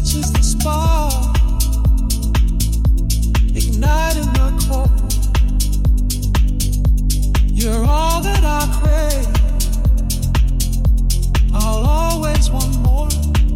touches the spark, igniting my core. You're all that I crave. I'll always want more.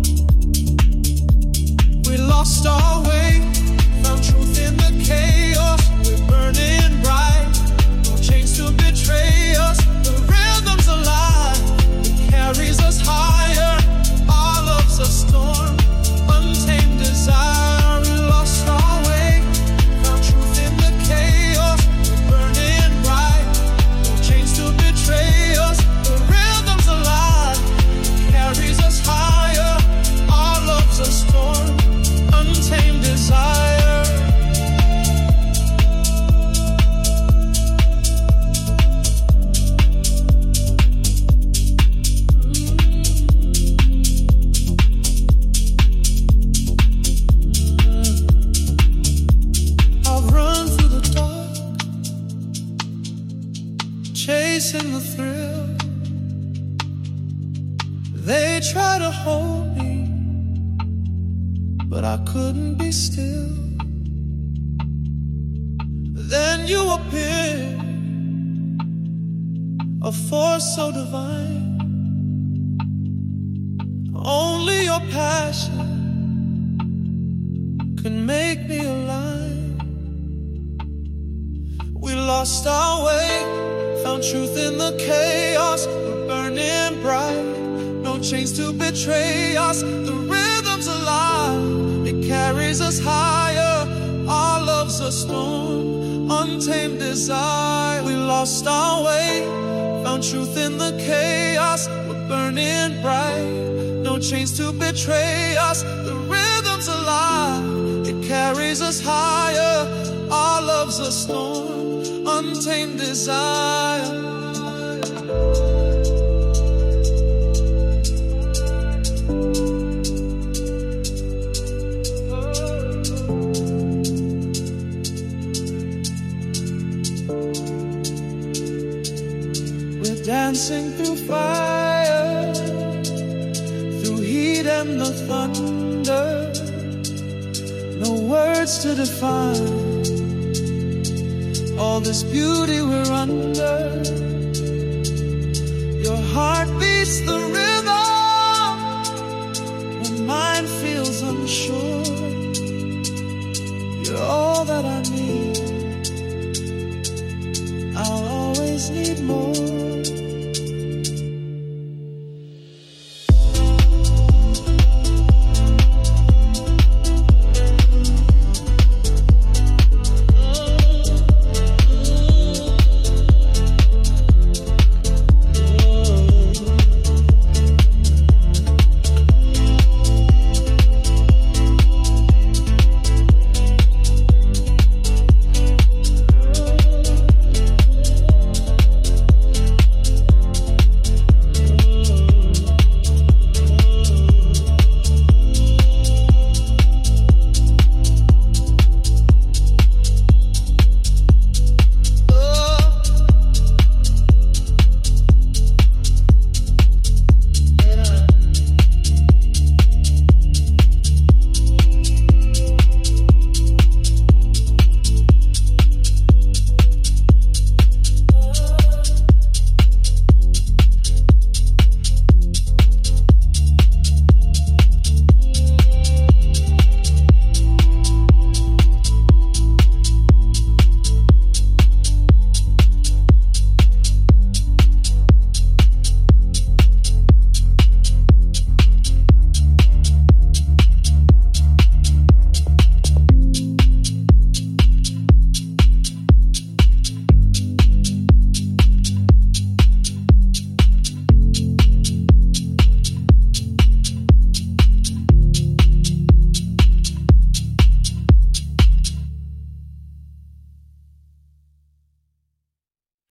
We lost our way, found truth in the chaos. We're burning bright, no chains to betray us. The rhythm's alive, it carries us higher. Our love's a storm, untamed desire. We lost our way, found truth in the chaos. We're burning bright, no chains to betray us. The rhythm's alive, it carries us higher. Our love's a storm, untamed desire. I've run through the dark, chasing the thrill. They try to hold me, but I couldn't be still. Then you appeared, a force so divine. Only your passion could make me align. We lost our way, found truth in the chaos. We're burning bright, no chains to betray us. The rhythm's alive, it carries us higher. Our love's a storm, untamed desire. We lost our way, found truth in the chaos. We're burning bright, no chains to betray us. The rhythm's alive, it carries us higher. Our love's a storm, untamed desire. Dancing through fire, through heat and the thunder. No words to define all this beauty we're under. Your heart beats the rhythm.